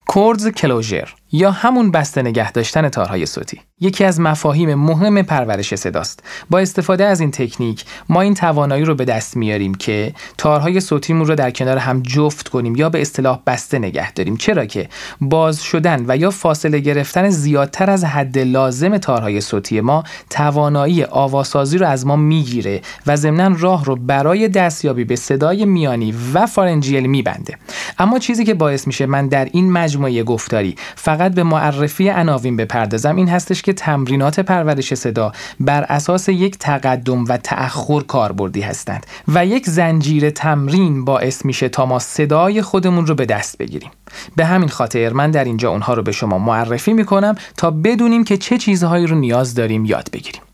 کوردز کلوزر یا همون بسته نگه داشتن تارهای صوتی یکی از مفاهیم مهم پرورش صداست. با استفاده از این تکنیک ما این توانایی رو به دست میاریم که تارهای صوتیمون رو در کنار هم جفت کنیم یا به اصطلاح بسته نگه داریم، چرا که باز شدن و یا فاصله گرفتن زیادتر از حد لازم تارهای صوتی ما توانایی آوازسازی رو از ما میگیره و ضمناً راه رو برای دستیابی به صدای میانی و فارنجیل میبنده. اما چیزی که باعث میشه من در این مجموعه گفتاری فقط به معرفی عناوین بپردازم این هستش که تمرینات پرورش صدا بر اساس یک تقدم و تأخر کاربردی هستند و یک زنجیره تمرین باعث میشه تا ما صدای خودمون رو به دست بگیریم. به همین خاطر من در اینجا اونها رو به شما معرفی میکنم تا بدونیم که چه چیزهایی رو نیاز داریم یاد بگیریم.